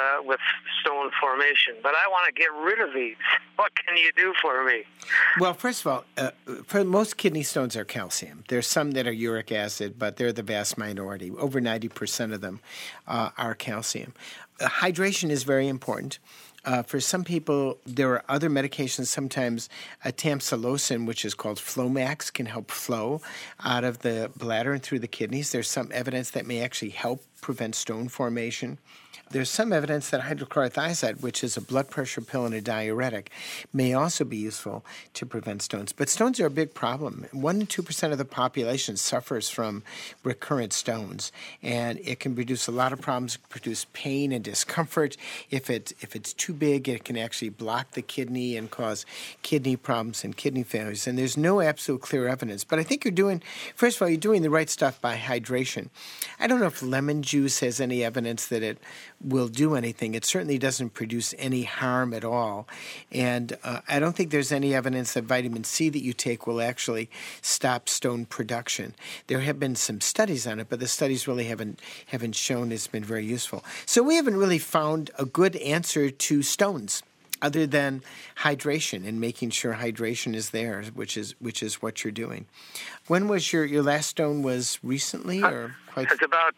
S7: stone formation. But I want to get rid of these. What can you do for me?
S2: Well, first of all, for most kidney stones are calcium. There's some that are uric acid, but they're the vast minority. Over 90% of them are calcium. Hydration is very important. For some people, there are other medications. Sometimes tamsulosin, which is called Flomax, can help flow out of the bladder and through the kidneys. There's some evidence that may actually help prevent stone formation. There's some evidence that hydrochlorothiazide, which is a blood pressure pill and a diuretic, may also be useful to prevent stones. But stones are a big problem. 1 to 2% of the population suffers from recurrent stones, and it can produce a lot of problems, produce pain and discomfort. If it's too big, it can actually block the kidney and cause kidney problems and kidney failures. And there's no absolute clear evidence. But I think you're doing the right stuff by hydration. I don't know if lemon juice has any evidence that it will do anything. It certainly doesn't produce any harm at all. And I don't think there's any evidence that vitamin C that you take will actually stop stone production. There have been some studies on it, but the studies really haven't shown it's been very useful. So we haven't really found a good answer to stones other than hydration and making sure hydration is there, which is what you're doing. When was your last stone? Was recently or quite?
S7: It's about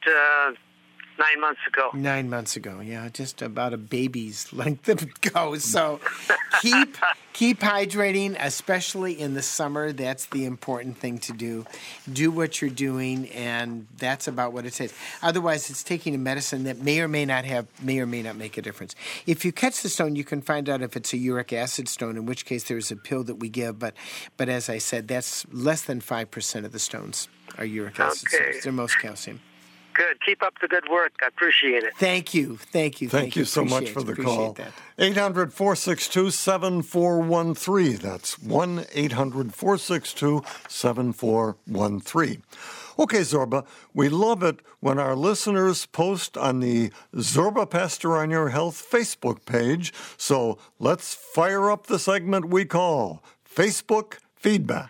S7: 9 months ago.
S2: 9 months ago, yeah, just about a baby's length ago. So keep hydrating, especially in the summer. That's the important thing to do. Do what you're doing, and that's about what it takes. Otherwise, it's taking a medicine that may or may not make a difference. If you catch the stone, you can find out if it's a uric acid stone, in which case there's a pill that we give. But as I said, that's less than 5% of the stones are uric acid stones. They're most calcium.
S7: Good. Keep up the good work. I appreciate it.
S2: Thank you.
S1: Thank you so much for the call. 800-462-7413. That's 1-800-462-7413. Okay, Zorba, we love it when our listeners post on the Zorba Pastor on Your Health Facebook page. So let's fire up the segment we call Facebook Feedback.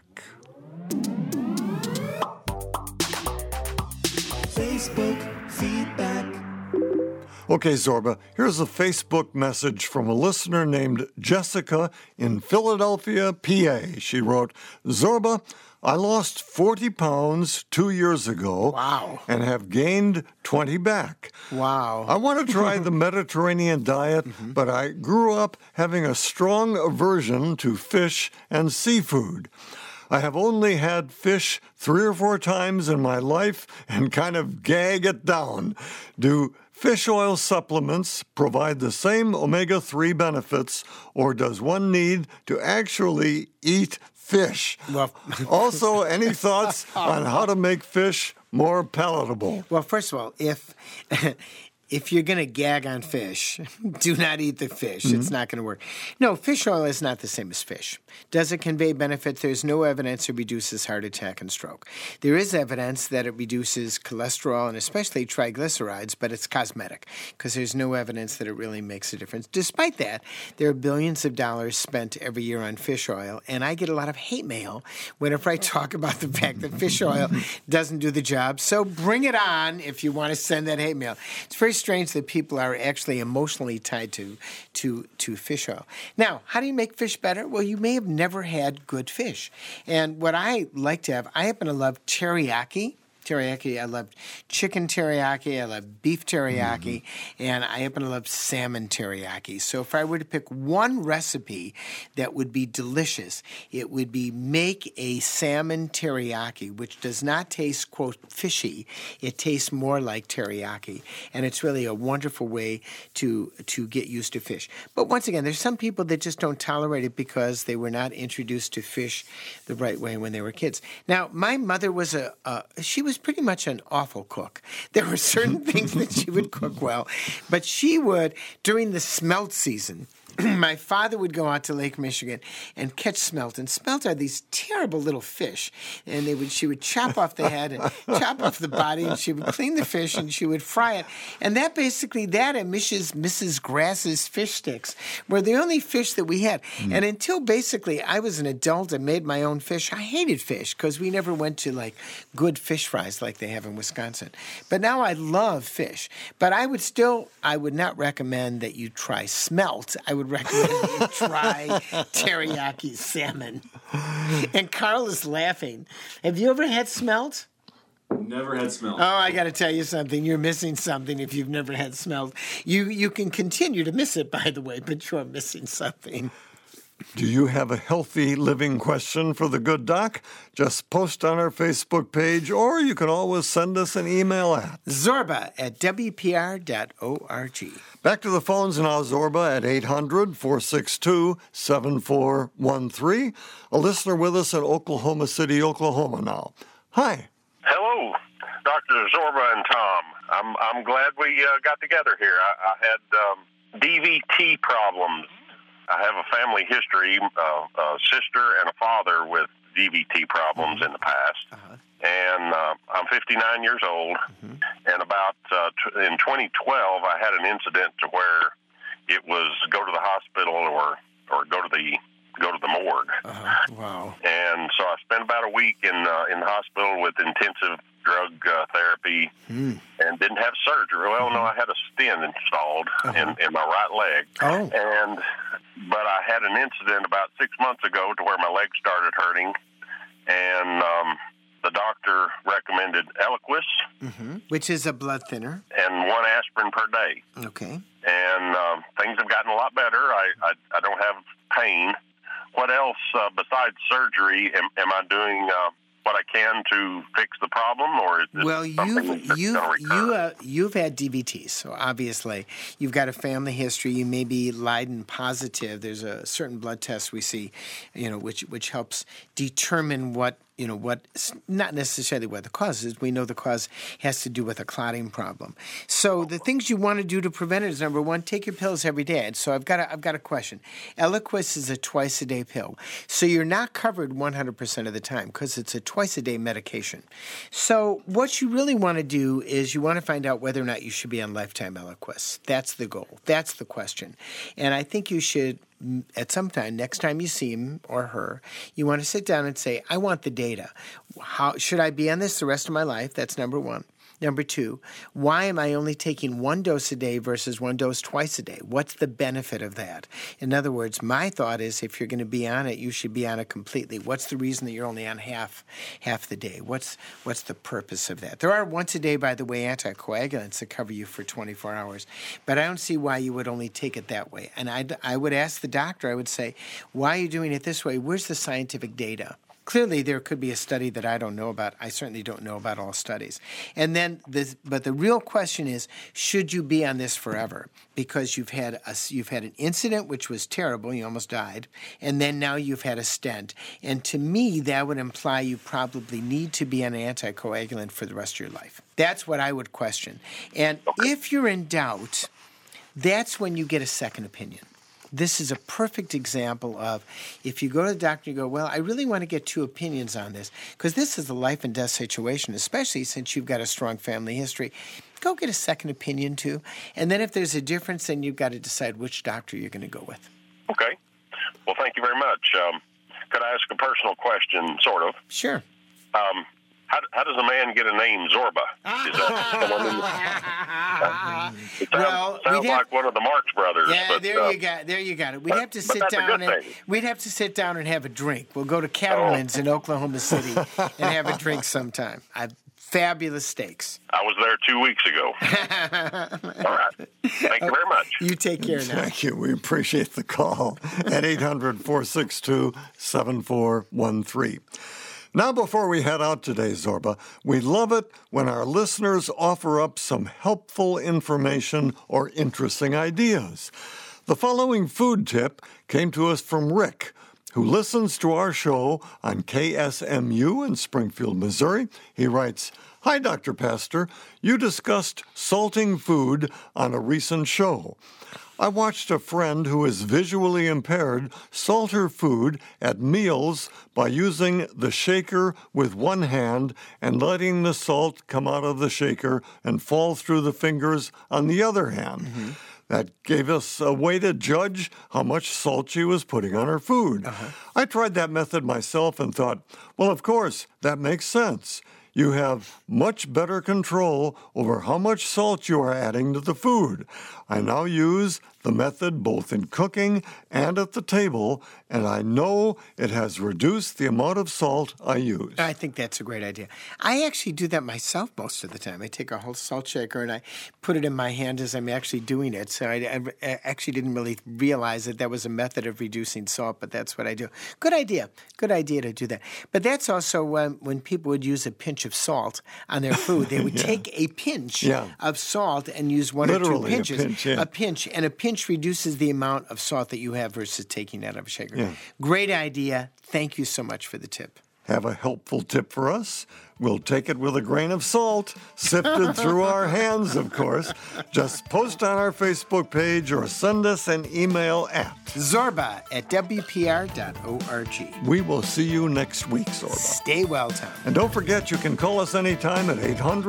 S6: Facebook feedback.
S1: Okay, Zorba, here's a Facebook message from a listener named Jessica in Philadelphia, PA. She wrote, Zorba, I lost 40 pounds 2 years ago.
S2: Wow.
S1: And have gained 20 back.
S2: Wow.
S1: I want to try the Mediterranean diet, but I grew up having a strong aversion to fish and seafood. I have only had fish 3 or 4 times in my life and kind of gag it down. Do fish oil supplements provide the same omega-3 benefits, or does one need to actually eat fish?
S2: Well,
S1: Also, any thoughts on how to make fish more palatable?
S2: Well, first of all, if you're going to gag on fish, do not eat the fish. It's not going to work. No, fish oil is not the same as fish. Does it convey benefit? There's no evidence it reduces heart attack and stroke. There is evidence that it reduces cholesterol and especially triglycerides, but it's cosmetic because there's no evidence that it really makes a difference. Despite that, there are billions of dollars spent every year on fish oil, and I get a lot of hate mail whenever I talk about the fact that fish oil doesn't do the job. So bring it on if you want to send that hate mail. It's very strange that people are actually emotionally tied to fish oil. Now, how do you make fish better? Well, you may have never had good fish. And what I like to have, I happen to love teriyaki. Teriyaki, I love chicken teriyaki, I love beef teriyaki, and I happen to love salmon teriyaki. So if I were to pick one recipe that would be delicious, it would be make a salmon teriyaki, which does not taste, quote, fishy. It tastes more like teriyaki, and it's really a wonderful way to get used to fish. But once again, there's some people that just don't tolerate it because they were not introduced to fish the right way when they were kids. Now, my mother was she was pretty much an awful cook. There were certain things that she would cook well, but she would, during the smelt season, my father would go out to Lake Michigan and catch smelt. And smelt are these terrible little fish. And she would chop off the head and chop off the body, and she would clean the fish and she would fry it. And that and Mrs. Grass's fish sticks were the only fish that we had. And until basically I was an adult and made my own fish, I hated fish because we never went to like good fish fries like they have in Wisconsin. But now I love fish. But I would not recommend that you try smelt. I would recommend you try teriyaki salmon. And Carl is laughing. Have you ever had smelt?
S8: Never had smelt.
S2: Oh, I got to tell you something. You're missing something if you've never had smelt. You can continue to miss it, by the way, but you're missing something.
S1: Do you have a healthy living question for the good doc? Just post on our Facebook page, or you can always send us an email at
S2: zorba@wpr.org.
S1: Back to the phones now, Zorba, at 800-462-7413. A listener with us in Oklahoma City, Oklahoma now. Hi.
S9: Hello, Dr. Zorba and Tom. I'm glad we got together here. I had DVT problems. I have a family history, a sister and a father with DVT problems in the past. And I'm 59 years old. And about in 2012, I had an incident to where it was go to the hospital or go to the morgue.
S2: Wow.
S9: And so I spent about a week in the hospital with intensive drug therapy and didn't have surgery. Well, no, I had a stent installed in my right leg. But I had an incident about 6 months ago to where my leg started hurting, and the doctor recommended Eliquis,
S2: which is a blood thinner,
S9: and 1 aspirin per day.
S2: Okay.
S9: And things have gotten a lot better. I don't have pain. What else besides surgery am I doing? What I can to fix the problem, or is this
S2: you've had DVT, so obviously you've got a family history. You may be Leiden positive. There's a certain blood test we see, which helps determine what not necessarily what the cause is. We know the cause has to do with a clotting problem. So the things you want to do to prevent it is, number one, take your pills every day. And so I've got a question. Eliquis is a twice-a-day pill. So you're not covered 100% of the time because it's a twice-a-day medication. So what you really want to do is you want to find out whether or not you should be on lifetime Eliquis. That's the goal. That's the question. And I think you should, at some time, next time you see him or her, you want to sit down and say, I want the data. How should I be on this the rest of my life? That's number one. Number 2, why am I only taking 1 dose a day versus 1 dose twice a day? What's the benefit of that? In other words, my thought is if you're going to be on it, you should be on it completely. What's the reason that you're only on half the day? What's the purpose of that? There are once a day, by the way, anticoagulants that cover you for 24 hours, but I don't see why you would only take it that way. And I would ask the doctor, I would say, why are you doing it this way? Where's the scientific data? Clearly, there could be a study that I don't know about. I certainly don't know about all studies. And then, but the real question is, should you be on this forever? Because you've had an incident which was terrible, you almost died, and then now you've had a stent. And to me, that would imply you probably need to be on an anticoagulant for the rest of your life. That's what I would question. And if you're in doubt, that's when you get a second opinion. This is a perfect example of if you go to the doctor and you go, well, I really want to get 2 opinions on this, because this is a life and death situation, especially since you've got a strong family history. Go get a second opinion, too. And then if there's a difference, then you've got to decide which doctor you're going to go with.
S9: Okay. Well, thank you very much. Could I ask a personal question, sort of?
S2: Sure.
S9: How does a man get a name, Zorba? Is that it sounds like one of the Marx brothers.
S2: Yeah,
S9: but,
S2: there you got it. We'd have to sit down and have a drink. We'll go to Cattleman's in Oklahoma City and have a drink sometime. Fabulous steaks.
S9: I was there 2 weeks ago. All right. Thank you very much.
S2: You take care now.
S1: Thank you. We appreciate the call at 800-462-7413. Now, before we head out today, Zorba, we love it when our listeners offer up some helpful information or interesting ideas. The following food tip came to us from Rick, who listens to our show on KSMU in Springfield, Missouri. He writes, "Hi, Dr. Pastor. You discussed salting food on a recent show. I watched a friend who is visually impaired salt her food at meals by using the shaker with one hand and letting the salt come out of the shaker and fall through the fingers on the other hand. Mm-hmm. That gave us a way to judge how much salt she was putting on her food. I tried that method myself and thought, well, of course, that makes sense. You have much better control over how much salt you are adding to the food. I now use the method both in cooking and at the table, and I know it has reduced the amount of salt I use."
S2: I think that's a great idea. I actually do that myself most of the time. I take a whole salt shaker and I put it in my hand as I'm actually doing it. So I actually didn't really realize that was a method of reducing salt, but that's what I do. Good idea. Good idea to do that. But that's also when people would use a pinch of salt on their food. They would take a pinch of salt and use one or two pinches. A pinch, and a pinch reduces the amount of salt that you have versus taking that out of a shaker. Yeah. Great idea. Thank you so much for the tip.
S1: Have a helpful tip for us? We'll take it with a grain of salt, sifted through our hands, of course. Just post on our Facebook page or send us an email at
S2: zorba@wpr.org.
S1: We will see you next week, Zorba.
S2: Stay well, Tom.
S1: And don't forget, you can call us anytime at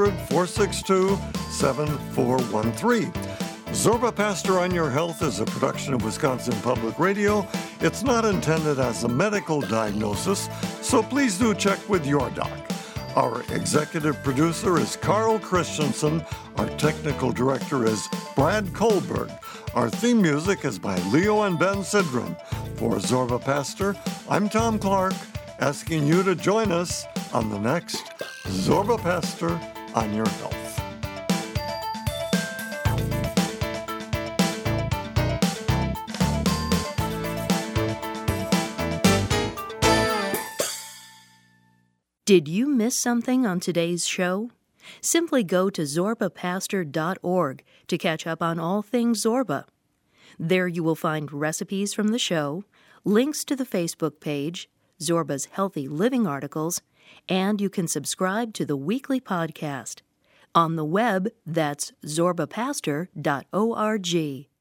S1: 800-462-7413. Zorba Pastor on Your Health is a production of Wisconsin Public Radio. It's not intended as a medical diagnosis, so please do check with your doc. Our executive producer is Carl Christensen. Our technical director is Brad Kohlberg. Our theme music is by Leo and Ben Sidran. For Zorba Pastor, I'm Tom Clark, asking you to join us on the next Zorba Pastor on Your Health.
S8: Did you miss something on today's show? Simply go to zorbapastor.org to catch up on all things Zorba. There you will find recipes from the show, links to the Facebook page, Zorba's Healthy Living articles, and you can subscribe to the weekly podcast. On the web, that's zorbapastor.org.